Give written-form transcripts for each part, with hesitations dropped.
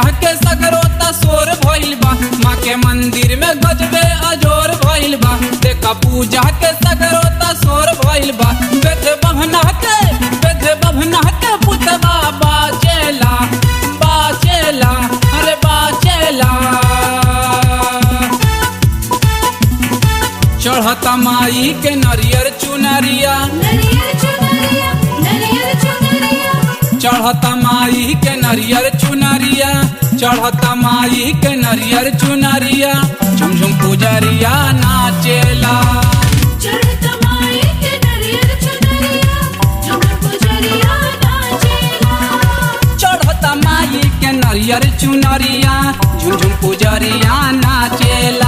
पूजा के सगरोता शोर भइल बा, माँ के मंदिर में गजबे अजोर भइल बा। देखा पूजा के सगरोता शोर भइल बा, बेद बभना के पुतवा बाचेला बाचेला अरे बाचेला। चढ़ता माई के नरियर चुनरिया, चढ़ता माई के नरियर चुनरिया, चढ़ता माई के नरियर चुनरिया। झुमझुम पुजरिया नाचेला, चढ़ता माई के नरियर चुनरिया, झुमझुम पुजरिया नाचेला। चढ़ता माई के नरियर चुनरिया, झुमझुम पुजरिया नाचेला।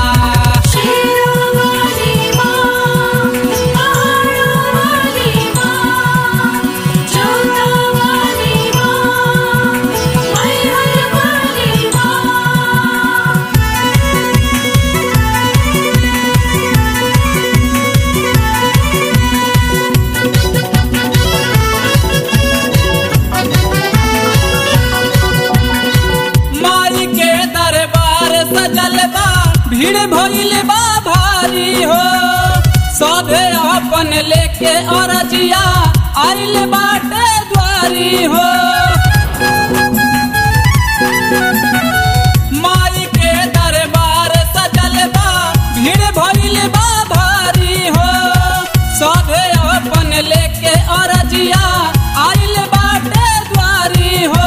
भीड़ भइल बा भारी हो, सभे अपन लेके अरजिया आइल बाटे द्वारी हो। माई के दरबार सजल बा, भीड़ भइल बा भारी हो, सभे अपन लेके अरजिया आइल बाटे द्वारी हो।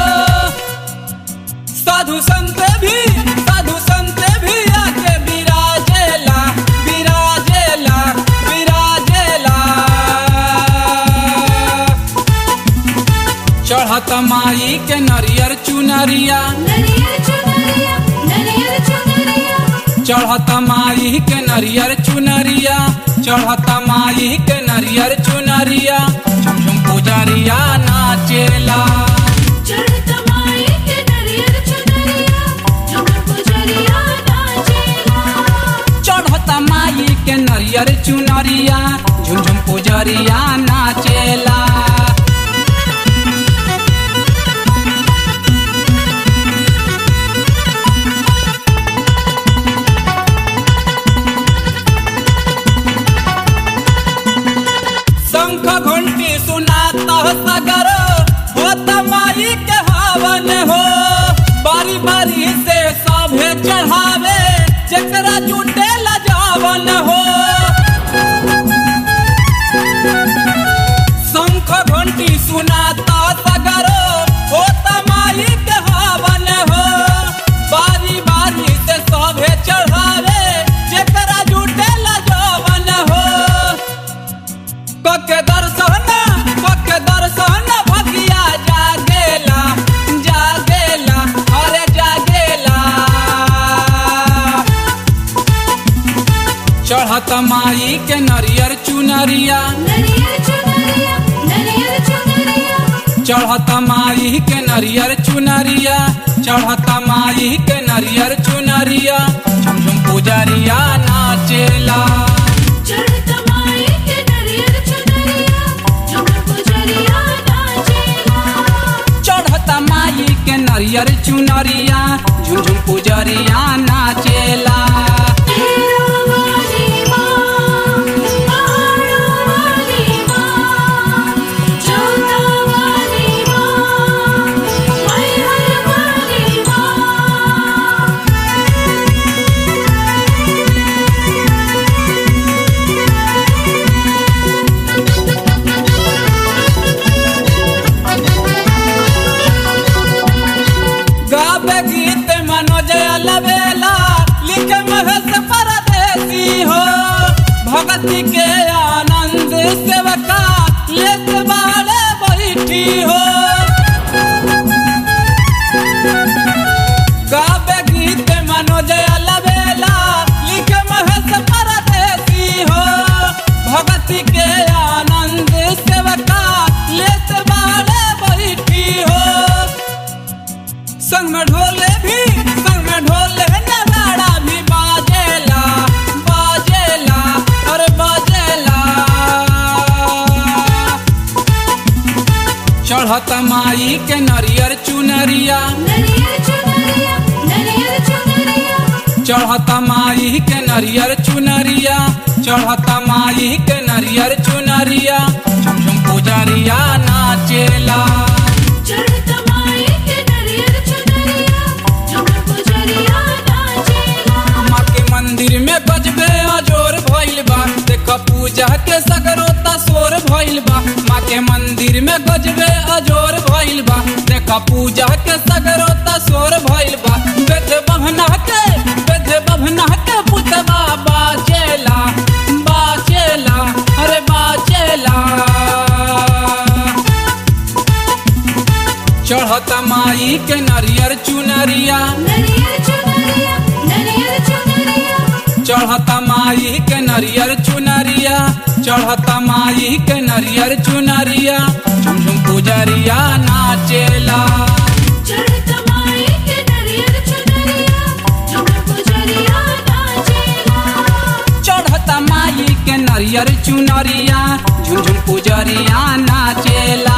साधु संत भी आके विराजेला विराजेला विराजेला। चढ़त माई के नरियर चुनरिया, चढ़त माई के नरियर चुनरिया, चढ़त माई के नरियर चुनरिया। झुमझुम पुजरिया नाचेला, चढ़ता माई के नरियर चुनरिया, झुमझुम पुजरिया नाचेला। चढ़ता माई के नरियर चुनरिया, झुमझुम पुजरिया नाचेला। शंख घंटी सुनाता सगर होता माई के हवन हो, बारी बारी से सभे चढ़ावे जकरा जुटे लजावन हो। शंख घंटी सुनाता सगर होता माई के हवन हो, बारी बारी से सभे चढ़ावे जकरा जुटे लजावन हो। कके दर्शन भगिया जागेला जागेला अरे जागेला। चढ़त माई के नरियर चुनरिया, चढ़त माई के नरियर चुनरिया, चढ़त माई के नरियर चुनरिया। झुमझुम पुजरिया नाचेला, चढ़ता माई के नरियर चुनरिया, झुमझुम पुजरिया नाचेला। चढ़ता माई के नरियर चुनरिया, झुमझुम पुजरिया नाचेला। गावे गीत मनोज अलबेला, लिखे महेश परदेसी हो, भगती के आनंद सेवका लेत बाड़े बैठी हो। गावे गीत मनोज अलबेला, लिखे महेश परदेसी हो, भगती के आनंद सेवका लेत बाड़े बैठी हो। संग में ढोले नगाड़ा भी बाजेला बाजेला अरे बाजेला। चढ़त माई के नरियर चुनरिया, नरियर चुनरिया, चढ़ता माई के नरियर चुनरिया चढ़ता माई के नरियर चुनरिया झुम झुम पुजरिया नाचेला चढ़ता माई के नरियर चुनरिया झूमर पुजरिया नाचेला माँ के मंदिर में बजबे अजोर भइल बा देख पूजा के सगरोता सोर भइल बा माँ के मंदिर में गजबे अजोर भइल बा देख पूजा के सगरोता सोर भइल बा बेद बहना के पुतवा बाचेला बाचेला अरे बाचेला चढ़ता माई के नरियर चुनरिया नरियर चुनरिया नरियर चुनरिया चढ़ता माई के नरियर चुनरिया चढ़ता माई के नरियर चुनरिया झुम झुम पुजरिया नाचेला चढ़ता माई के नरियर चुनरिया झूमर पुजरिया नाचेला चढ़ता माई के नरियर चुनरिया झुम झुम पुजरिया नाचेला